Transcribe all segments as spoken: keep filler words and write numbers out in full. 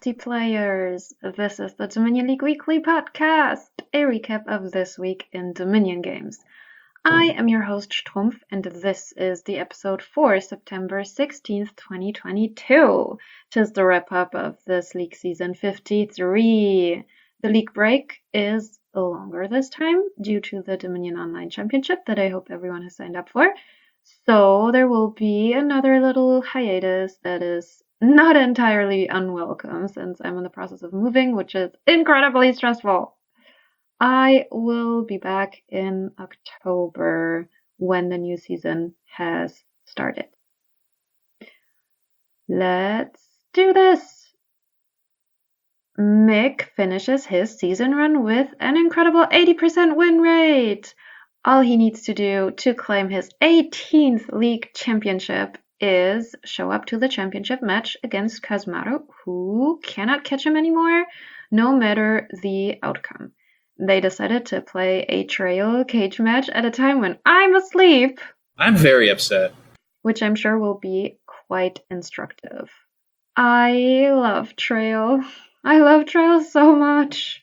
Nasty Players! This is the Dominion League Weekly Podcast, a recap of this week in Dominion games. I am your host Strumpf, and this is the episode for September sixteenth, twenty twenty-two. Tis the wrap-up of this league season fifty-three. The league break is longer this time due to the Dominion Online Championship that I hope everyone has signed up for. So there will be another little hiatus that is not entirely unwelcome since I'm in the process of moving, which is incredibly stressful. I will be back in October when the new season has started. Let's do this! Mick finishes his season run with an incredible eighty percent win rate. All he needs to do to claim his eighteenth league championship is show up to the championship match against Kazmaru, who cannot catch him anymore, no matter the outcome. They decided to play a trail cage match at a time when I'm asleep. I'm very upset. Which I'm sure will be quite instructive. I love trail. I love trail so much.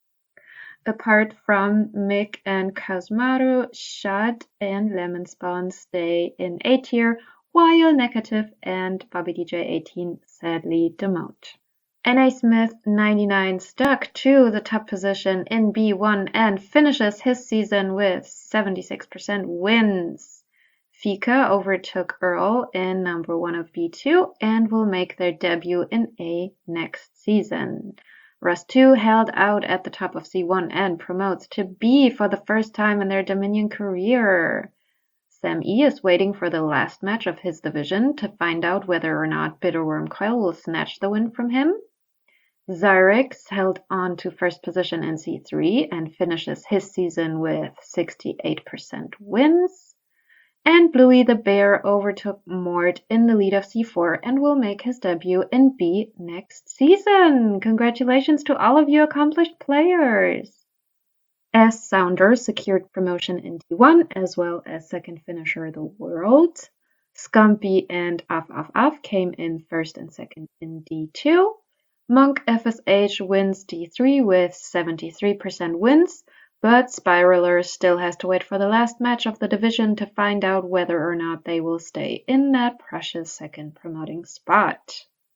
Apart from Mick and Kazmaru, Shad and Lemonspawn stay in A tier, while Negative and Bobby D J eighteen sadly demote. N A Smith ninety-nine stuck to the top position in B one and finishes his season with seventy-six percent wins. Fika overtook Earl in number one of B two and will make their debut in A next season. Rust two held out at the top of C one and promotes to B for the first time in their Dominion career. Sam E is waiting for the last match of his division to find out whether or not Bitterworm Coil will snatch the win from him. Zyrex held on to first position in C three and finishes his season with sixty-eight percent wins. And Bluey the Bear overtook Mort in the lead of C four and will make his debut in B next season. Congratulations to all of you accomplished players! S Sounder secured promotion in D one as well as second finisher of the world. Scumpy and Af Af Af came in first and second in D two. Monk F S H wins D three with seventy-three percent wins. But Spiraler still has to wait for the last match of the division to find out whether or not they will stay in that precious second promoting spot.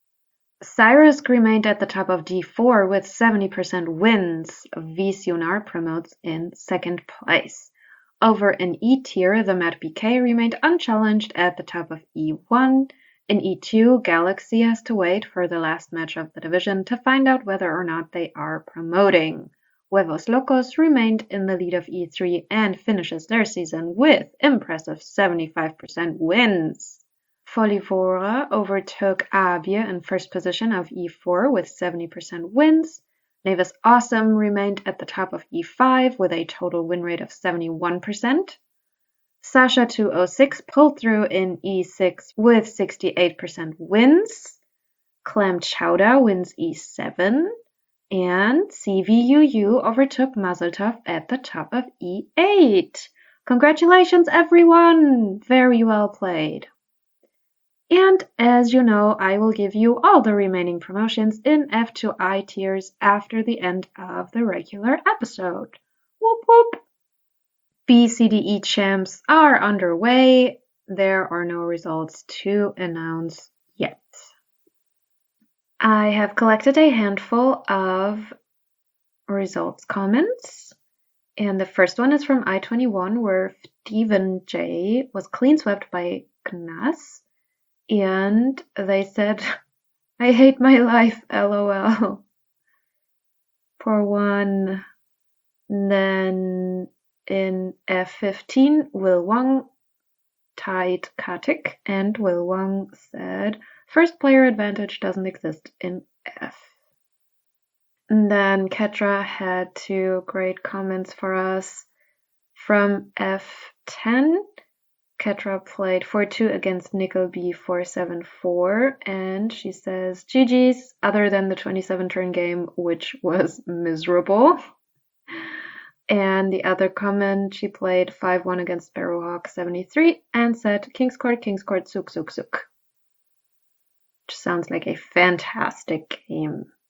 Cyrus remained at the top of D four with seventy percent wins. Vsunar promotes in second place. Over in E tier, the Mad B K remained unchallenged at the top of E one. In E two, Galaxy has to wait for the last match of the division to find out whether or not they are promoting. Huevos Locos remained in the lead of E three and finishes their season with impressive seventy-five percent wins. Folivora overtook Abia in first position of E four with seventy percent wins. Navis Awesome remained at the top of E five with a total win rate of seventy-one percent. Sasha two oh six pulled through in E six with sixty-eight percent wins. Clam Chowder wins E seven. And C V U U overtook Mazeltov at the top of E eight. Congratulations, everyone! Very well played. And as you know, I will give you all the remaining promotions in F two I tiers after the end of the regular episode. Whoop whoop! B C D E champs are underway. There are no results to announce yet. I have collected a handful of results comments, and the first one is from I twenty-one where Steven J was clean swept by Knas, and they said, I hate my life, lol. For one, then in F fifteen, Will Wang tied Katik, and Will Wang said, first player advantage doesn't exist in F. And then Ketra had two great comments for us. From F ten, Ketra played four two against Nickelby four seven four, and she says, G G's, other than the twenty-seven turn game, which was miserable. And the other comment, she played five one against Sparrowhawk seventy-three and said, King's Court, King's Court, Suk Suk Suk. Which sounds like a fantastic game.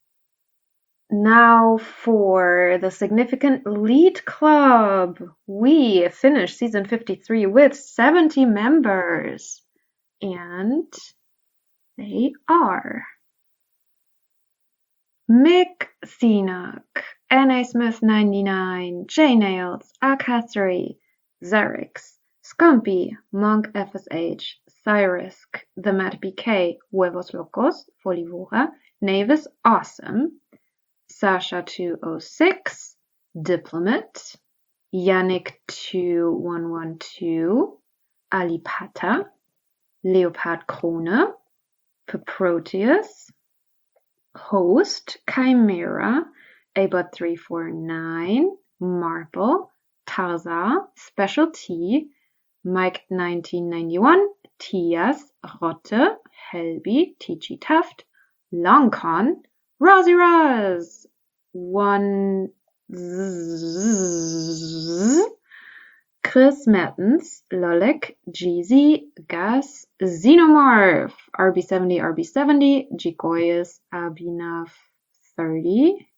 Now for the significant lead club. We finished season fifty-three with seventy members. And they are Mick Cenac, N A Smith ninety-nine, J Nails, Akathri, Xerix, Scumpy, Monk F S H, Cyrisk, The Matt B K, Huevos Locos, Folivora, Navis Awesome, Sasha two oh six, Diplomat, Yannick two one one two, Alipata, Leopard Krone, Paproteus, Host, Chimera, Abot three four nine, Marble, Tarza, Special T, Mike nineteen ninety-one, Tias, Rotte, Helby, T G Taft, Longcon, Rosie Raz, one zzz, Chris Mertens, Lolek, Jeezy, Gas, Xenomorph, R B seventy, R B seventy, Gigoyes, Abhinav thirty,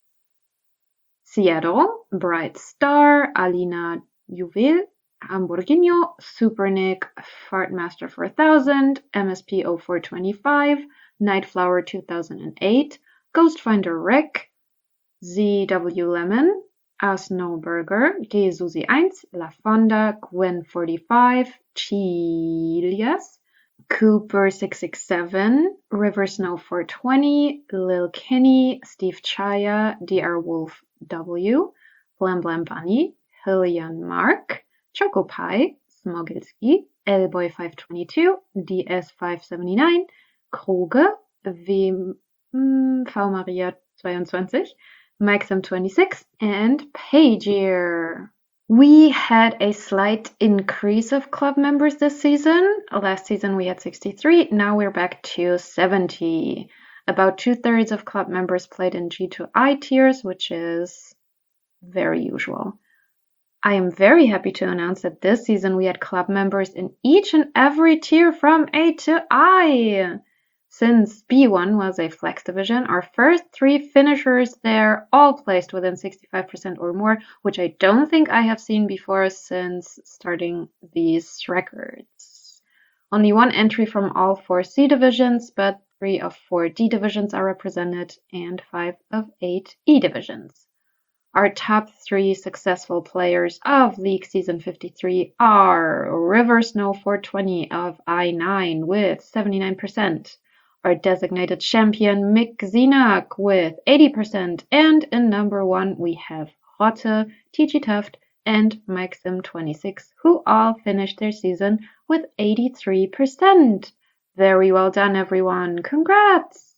Seattle, Bright Star, Alina Juvel, Hamburguinho, Supernick, Fartmaster four thousand, M S P zero four two five, Nightflower two thousand eight, Ghostfinder Rick, Z W Lemon, Asnoburger, G Susi one, La Fonda, Gwen forty-five, Chilias, Cooper six six seven, River Snow four twenty, Lil Kenny, Steve Chaya, D R Wolf W, Blam Blam Bunny, Hillian Mark, Choco Pie, Smogelski, Elboy five twenty-two, D S five seventy-nine, Kruge, V, mm, V Maria twenty-two, Maxim twenty-six, and Pagier. We had a slight increase of club members this season. Last season we had sixty-three, now we're back to seventy. About two-thirds of club members played in G two I tiers, which is very usual. I am very happy to announce that this season we had club members in each and every tier from A to I. Since B one was a flex division, our first three finishers there all placed within sixty-five percent or more, which I don't think I have seen before since starting these records. Only one entry from all four C divisions, but three of four D divisions are represented and five of eight E divisions. Our top three successful players of League Season fifty-three are River Snow four twenty of I nine with seventy-nine percent, our designated champion Mick Cenac with eighty percent, and in number one we have Rotte, T G Taft, and Maxim twenty-six, who all finished their season with eighty-three percent. Very well done, everyone. Congrats!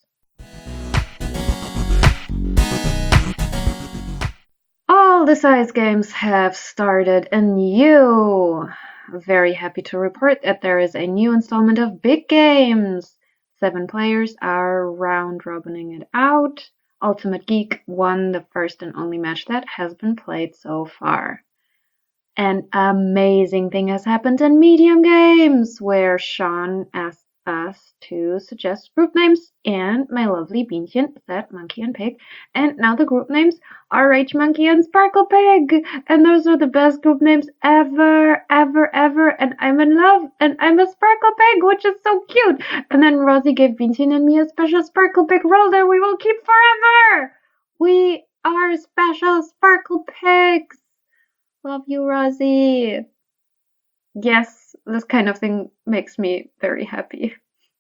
All the size games have started anew. Very happy to report that there is a new installment of Big Games. Seven players are round robining it out. Ultimate Geek won the first and only match that has been played so far. An amazing thing has happened in Medium Games, where Sean asked us to suggest group names, and my lovely Bienchen said Monkey and Pig, and now the group names are Rage Monkey and Sparkle Pig, and those are the best group names ever, ever, ever, and I'm in love, and I'm a Sparkle Pig, which is so cute. And then Rosie gave Bienchen and me a special Sparkle Pig roll that we will keep forever. We are special Sparkle Pigs. Love you, Rosie. Yes, this kind of thing makes me very happy.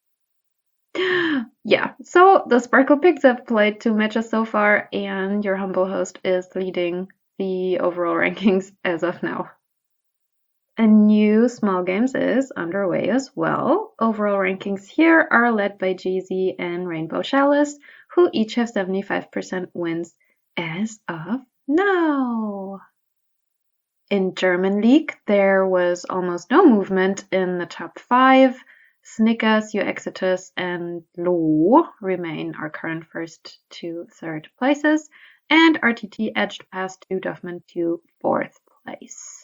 Yeah, so the Sparkle Pigs have played two matches so far, and your humble host is leading the overall rankings as of now. A new Small Games is underway as well. Overall rankings here are led by Jeezy and Rainbow Chalice, who each have seventy-five percent wins as of now. In German League, there was almost no movement in the top five. Snickers, Uexitus, and Lo remain our current first to third places, and R T T edged past two Duffman to fourth place.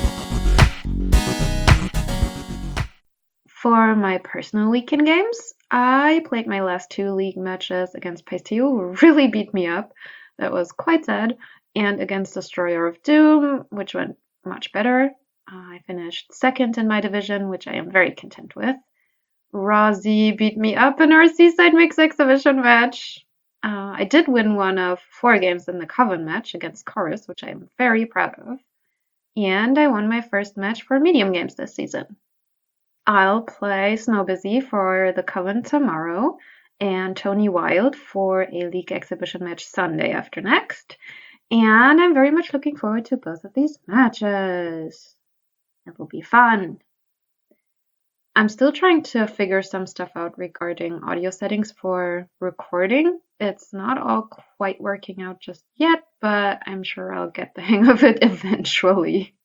For my personal weekend games, I played my last two league matches against Paisteel, who really beat me up. That was quite sad. And against Destroyer of Doom, which went much better. I finished second in my division, which I am very content with. Rozzy beat me up in our Seaside Mix exhibition match. Uh, I did win one of four games in the Coven match against Chorus, which I am very proud of. And I won my first match for medium games this season. I'll play Snowbusy for the Coven tomorrow and Tony Wild for a league exhibition match Sunday after next. And I'm very much looking forward to both of these matches. It will be fun. I'm still trying to figure some stuff out regarding audio settings for recording. It's not all quite working out just yet, but I'm sure I'll get the hang of it eventually.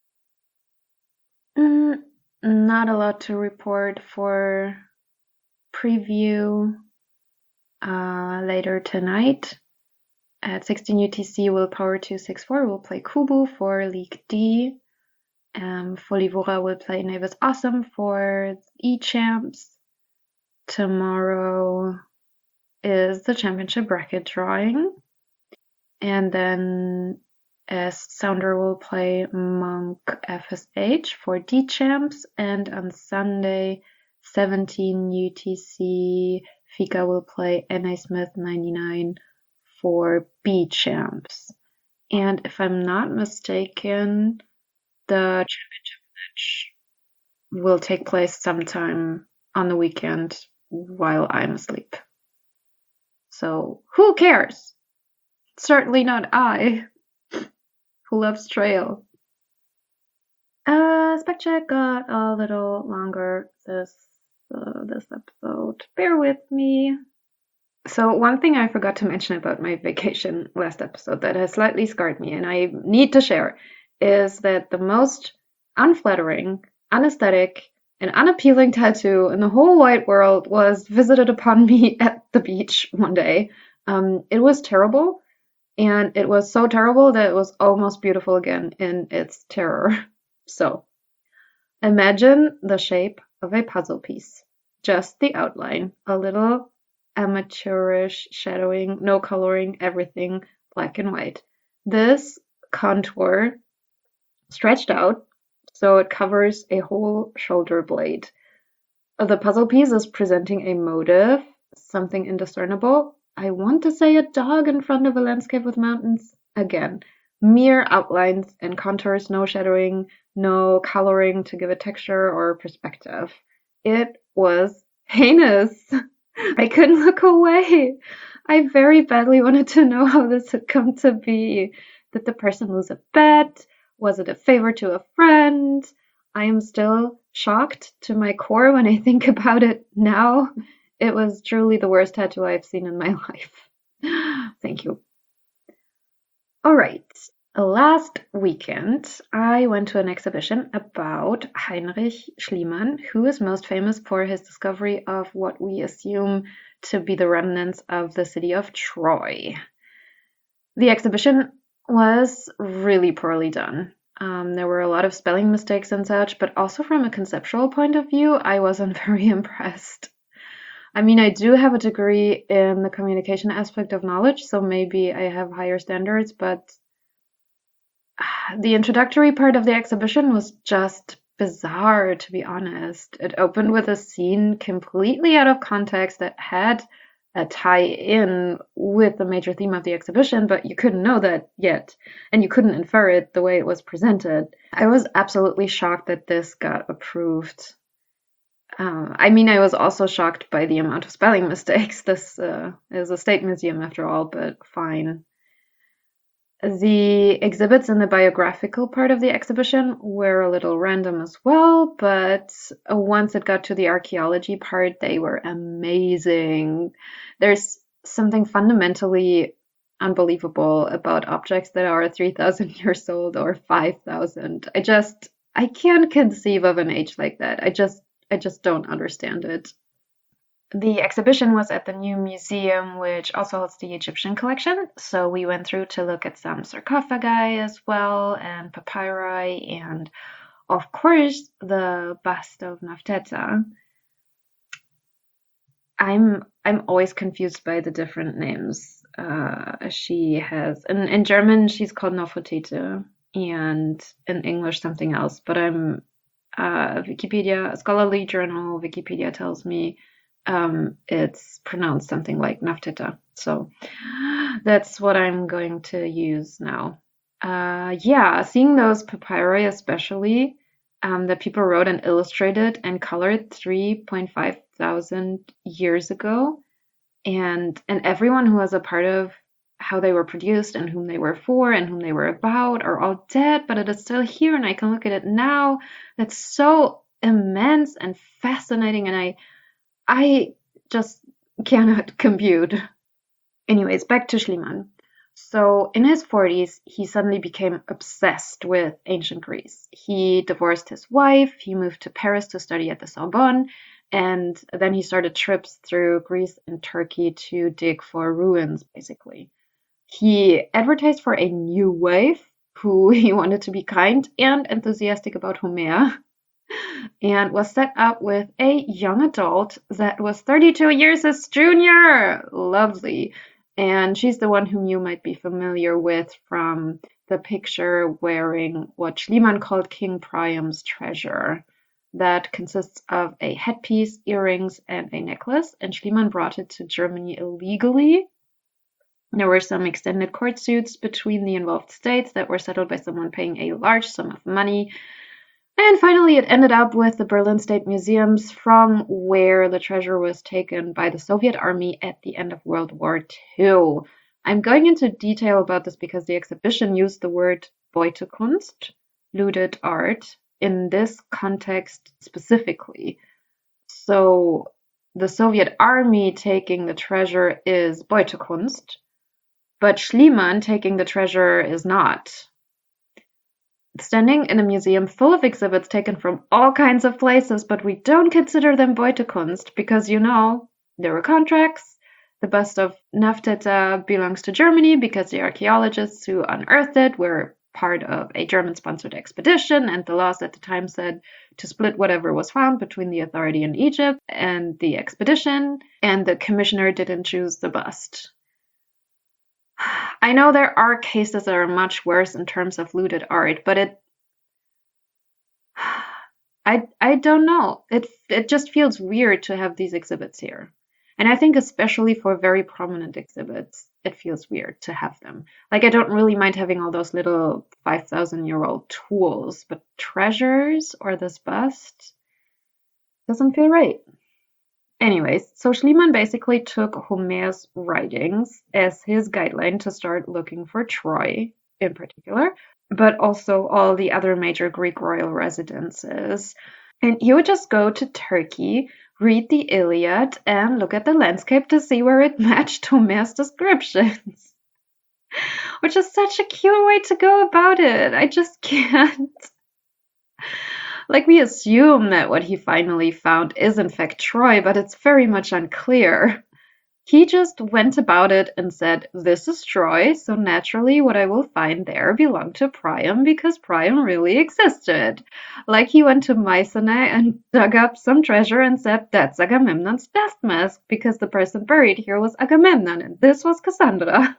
Mm, not a lot to report for preview uh, later tonight. At sixteen U T C, Willpower two sixty-four will play Kubu for League D. Um, Folivora will play Navis Awesome for E-Champs. Tomorrow is the championship bracket drawing. And then as Sounder will play Monk F S H for D-Champs. And on Sunday, seventeen U T C, Fika will play N A Smith ninety-nine for B-Champs. And if I'm not mistaken, the championship match will take place sometime on the weekend while I'm asleep. So who cares? Certainly not I, who loves Trail. Uh, Spec Check got a little longer this uh, this episode. Bear with me. So one thing I forgot to mention about my vacation last episode that has slightly scarred me and I need to share is that the most unflattering, unaesthetic, and unappealing tattoo in the whole wide world was visited upon me at the beach one day. Um, it was terrible, and it was so terrible that it was almost beautiful again in its terror. So, imagine the shape of a puzzle piece. Just the outline, a little amateurish shadowing, no coloring, everything black and white. This contour stretched out so it covers a whole shoulder blade. The puzzle piece is presenting a motive, something indiscernible. I want to say a dog in front of a landscape with mountains. Again, mere outlines and contours, no shadowing, no coloring to give it texture or perspective. It was heinous. I couldn't look away. I very badly wanted to know how this had come to be. Did the person lose a bet? Was it a favor to a friend? I am still shocked to my core when I think about it now. It was truly the worst tattoo I've seen in my life. Thank you. All right. Last weekend, I went to an exhibition about Heinrich Schliemann, who is most famous for his discovery of what we assume to be the remnants of the city of Troy. The exhibition was really poorly done. Um, there were a lot of spelling mistakes and such, but also from a conceptual point of view, I wasn't very impressed. I mean, I do have a degree in the communication aspect of knowledge, so maybe I have higher standards, but the introductory part of the exhibition was just bizarre, to be honest. It opened with a scene completely out of context that had a tie-in with the major theme of the exhibition, but you couldn't know that yet, and you couldn't infer it the way it was presented. I was absolutely shocked that this got approved. Uh, I mean, I was also shocked by the amount of spelling mistakes. This uh, is a state museum after all, but fine. The exhibits in the biographical part of the exhibition were a little random as well, but once it got to the archaeology part, they were amazing. There's something fundamentally unbelievable about objects that are three thousand years old or five thousand. I just, I can't conceive of an age like that. I just, I just don't understand it. The exhibition was at the new museum, which also holds the Egyptian collection. So we went through to look at some sarcophagi as well, and papyri, and of course the bust of Nefertiti. I'm I'm always confused by the different names. Uh, she has in in German she's called Nofretete, and in English something else. But I'm uh, Wikipedia scholarly journal Wikipedia tells me um, it's pronounced something like Nafteta. So that's what I'm going to use now. Uh, yeah, seeing those papyri especially um, that people wrote and illustrated and colored three point five thousand years ago, and and everyone who was a part of how they were produced and whom they were for and whom they were about are all dead, but it is still here and I can look at it now. That's so immense and fascinating, and I I just cannot compute. Anyways, back to Schliemann. So in his forties, he suddenly became obsessed with ancient Greece. He divorced his wife, he moved to Paris to study at the Sorbonne, and then he started trips through Greece and Turkey to dig for ruins, basically. He advertised for a new wife who he wanted to be kind and enthusiastic about Homer, and was set up with a young adult that was thirty-two years his junior. Lovely. And she's the one whom you might be familiar with from the picture wearing what Schliemann called King Priam's treasure. That consists of a headpiece, earrings, and a necklace. And Schliemann brought it to Germany illegally. There were some extended court suits between the involved states that were settled by someone paying a large sum of money. And finally, it ended up with the Berlin State Museums, from where the treasure was taken by the Soviet army at the end of World War Two. I'm going into detail about this because the exhibition used the word Beutekunst, looted art, in this context specifically. So the Soviet army taking the treasure is Beutekunst, but Schliemann taking the treasure is not. Standing in a museum full of exhibits taken from all kinds of places, but we don't consider them Beutekunst because, you know, there were contracts. The bust of Nafteta belongs to Germany because the archaeologists who unearthed it were part of a German-sponsored expedition, and the laws at the time said to split whatever was found between the authority in Egypt and the expedition, and the commissioner didn't choose the bust. I know there are cases that are much worse in terms of looted art, but it I I don't know. It it just feels weird to have these exhibits here. And I think especially for very prominent exhibits, it feels weird to have them. Like I don't really mind having all those little five thousand year old tools, but treasures or this bust doesn't feel right. Anyways, so Schliemann basically took Homer's writings as his guideline to start looking for Troy in particular, but also all the other major Greek royal residences. And he would just go to Turkey, read the Iliad, and look at the landscape to see where it matched Homer's descriptions. Which is such a cute way to go about it. I just can't. Like, we assume that what he finally found is in fact Troy, but it's very much unclear. He just went about it and said, this is Troy, so naturally what I will find there belonged to Priam because Priam really existed. Like he went to Mycenae and dug up some treasure and said, that's Agamemnon's death mask because the person buried here was Agamemnon and this was Cassandra.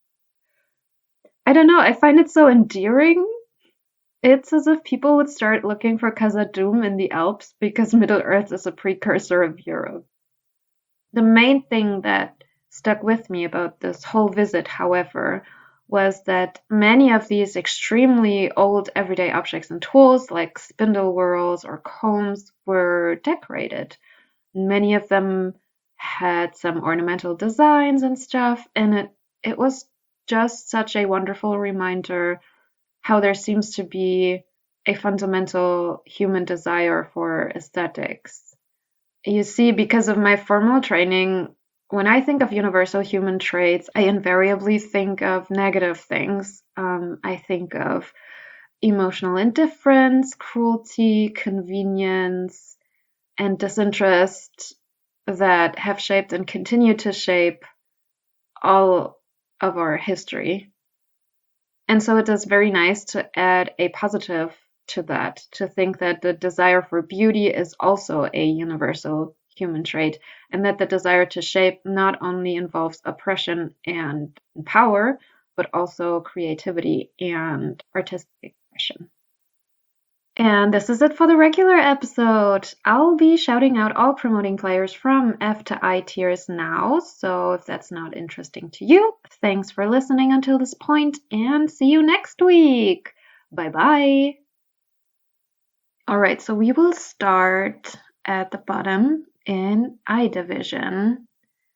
I don't know, I find it so endearing. It's as if people would start looking for Khazad-dûm in the Alps because Middle-earth is a precursor of Europe. The main thing that stuck with me about this whole visit, however, was that many of these extremely old everyday objects and tools, like spindle whorls or combs, were decorated. Many of them had some ornamental designs and stuff, and it, it was just such a wonderful reminder how there seems to be a fundamental human desire for aesthetics. You see, because of my formal training, when I think of universal human traits, I invariably think of negative things. Um, I think of emotional indifference, cruelty, convenience, and disinterest that have shaped and continue to shape all of our history. And so it is very nice to add a positive to that, to think that the desire for beauty is also a universal human trait, and that the desire to shape not only involves oppression and power, but also creativity and artistic expression. And this is it for the regular episode. I'll be shouting out all promoting players from F to I tiers now, so if that's not interesting to you, thanks for listening until this point, and see you next week. Bye bye. Alright, so we will start at the bottom in I division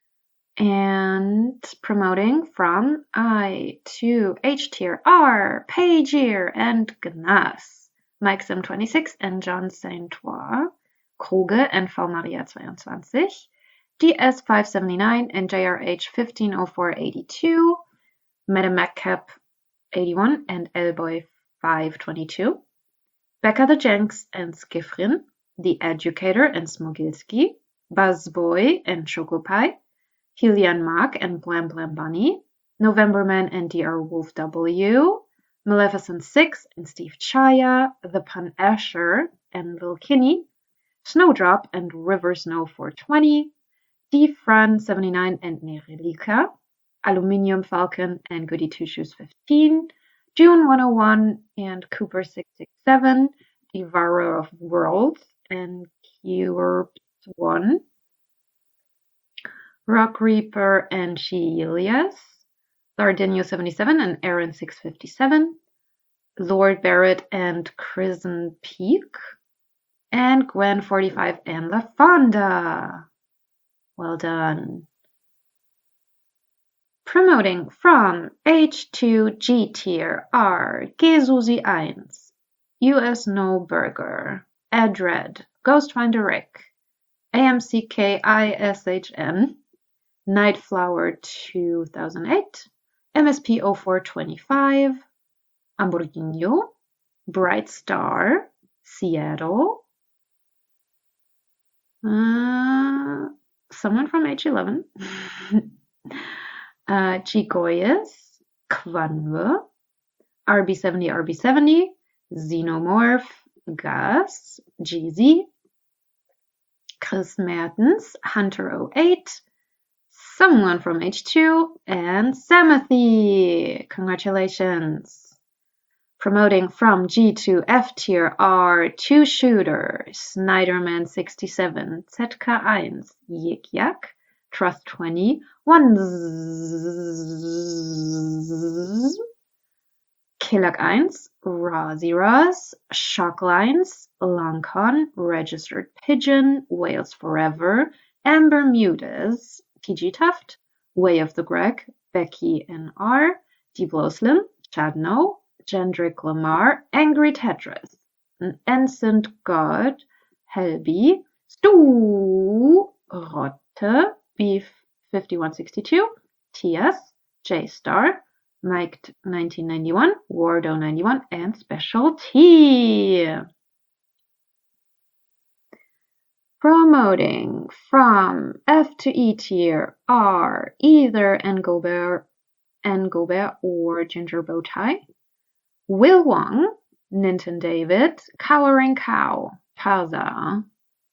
and promoting from I to H tier are Pagier and Gnas. Mike Sim twenty-six and John Saint-Trois, Kruge and V Maria twenty-two, D S five seventy-nine and J R H fifteen oh four eighty-two, Meta Macap eighty-one and Elboy five twenty-two, Becca the Jenks and Skifrin, The Educator and Smogilski, Buzzboy and Chocopie, Helian Mark and Blam Blam Bunny, Novemberman and D R Wolf W, Maleficent six and Steve Chaya, The Pun Asher and Lil Kinney, Snowdrop and River Snow four twenty, D Fran seventy-nine and Nerelika, Aluminium Falcon and Goody Two Shoes fifteen, June one oh one and Cooper six six seven, Devourer of Worlds and Cure one, Rock Reaper and Sheelias, Lardinio seventy-seven and Aaron six fifty-seven, Lord Barrett and Crimson Peak, and Gwen forty-five and La Fonda. Well done. Promoting from H to G tier are Gesusi one, U S No Burger, Edred, Ghostfinder Rick, A M C K I S H N, Nightflower two thousand eight, M S P oh four twenty-five, Amborghino, Bright Star, Seattle, uh, someone from H eleven, uh, Gigoyes, Kwanwe, R B seventy R B seventy, Xenomorph, Gus, Jeezy, Chris Mertens, Hunter oh eight, someone from H two, and Samathy. Congratulations. Promoting from G to F tier are Two Shooter, Snyderman sixty-seven, Zetka one, Yik Yak, Trust twenty, One Killag one, Razi Raz, Shocklines, Lancon, Registered Pigeon, Wales Forever, Amber Mudas, P G Tuft, Way of the Greg, Becky N R, Dbloslim, Chad No, Jendrick Lamar, Angry Tetris, Ancient God, Helby, Stu, Rotte, Beef fifty-one sixty-two, T S, J Star, Mike nineteen ninety-one, Wardo ninety-one, and Special T. Promoting from F to E tier are either Ngobert, Ngobert or Ginger Bowtie, Will Wong, Ninten David, Cowering Cow, Taza,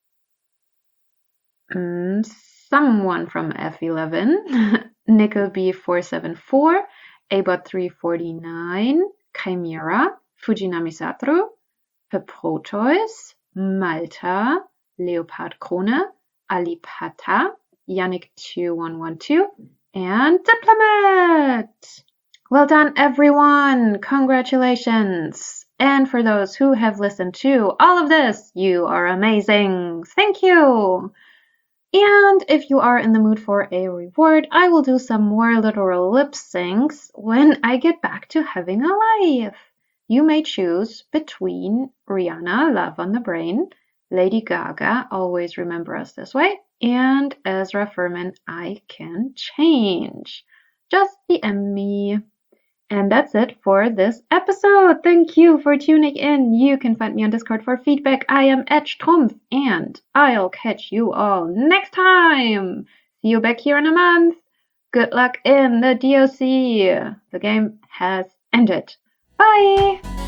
mm, someone from F eleven, Nickel B four seventy-four, Abot three forty-nine, Chimera, Fujinami Satru, Peprotois, Malta, Leopard Krone, Alipata, Yannick two one one two, and Diplomat! Well done, everyone! Congratulations! And for those who have listened to all of this, you are amazing! Thank you! And if you are in the mood for a reward, I will do some more literal lip syncs when I get back to having a life. You may choose between Rihanna, Love on the Brain, Lady Gaga, Always Remember Us This Way, and Ezra Furman, I Can Change. Just D M me. And that's it for this episode. Thank you for tuning in. You can find me on Discord for feedback. I am Edgetrumpf, and I'll catch you all next time. See you back here in a month. Good luck in the D O C. The game has ended. Bye!